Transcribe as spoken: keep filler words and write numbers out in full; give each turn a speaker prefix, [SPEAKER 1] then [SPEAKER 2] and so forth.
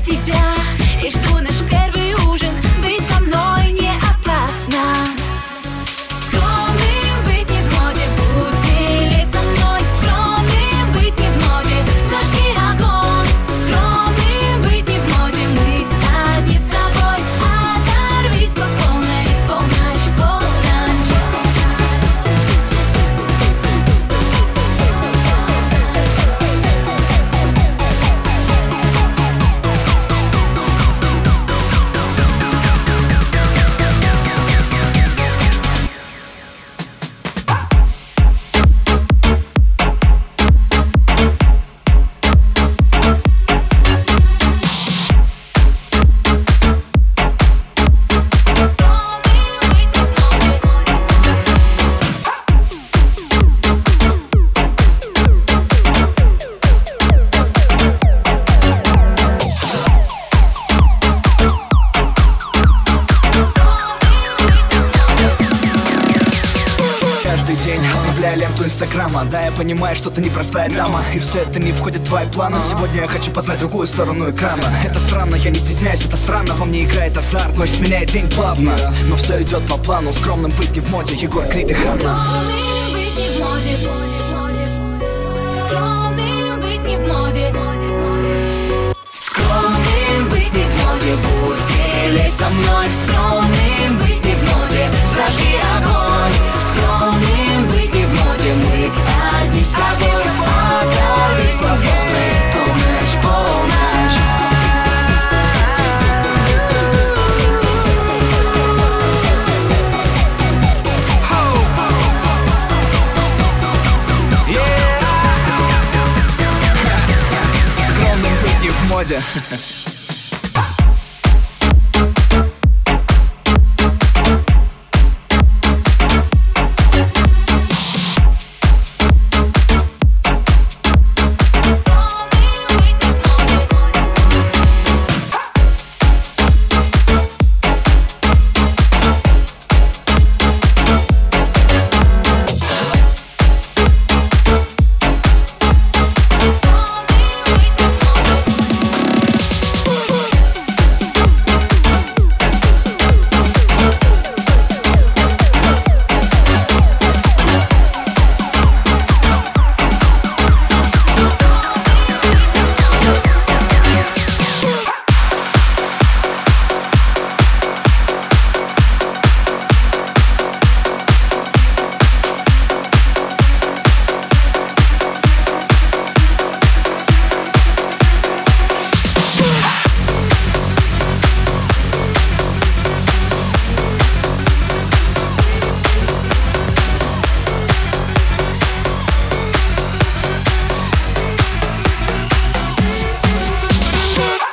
[SPEAKER 1] тебя и жду наш первый ужин. Быть со мной не опасно. Скромным быть не в моде, будь смелей со мной. Скромным быть не в моде, зажги огонь. Скромным быть не в моде, мы одни с тобой. Оторвись по полной, полночь, полночь.
[SPEAKER 2] Каждый день обновляю ленту инстаграма. Да, я понимаю, что ты непростая дама, и все это не входит в твои планы. Сегодня я хочу познать другую сторону экрана. Это странно, я не стесняюсь, это странно. Во мне играет азарт, ночь сменяет день плавно. Но все идет по плану, скромным быть не в моде. Егор Крид и Ханна.
[SPEAKER 1] Скромным быть не в моде. Скромным быть не в моде. Скромным быть не в моде, будь смелей со мной. Скромным быть не в моде, зажги огонь. Скромным быть не в моде, мы одни с тобой. Оторвись по полной, полночь, полночь.
[SPEAKER 2] Скромным быть не в моде.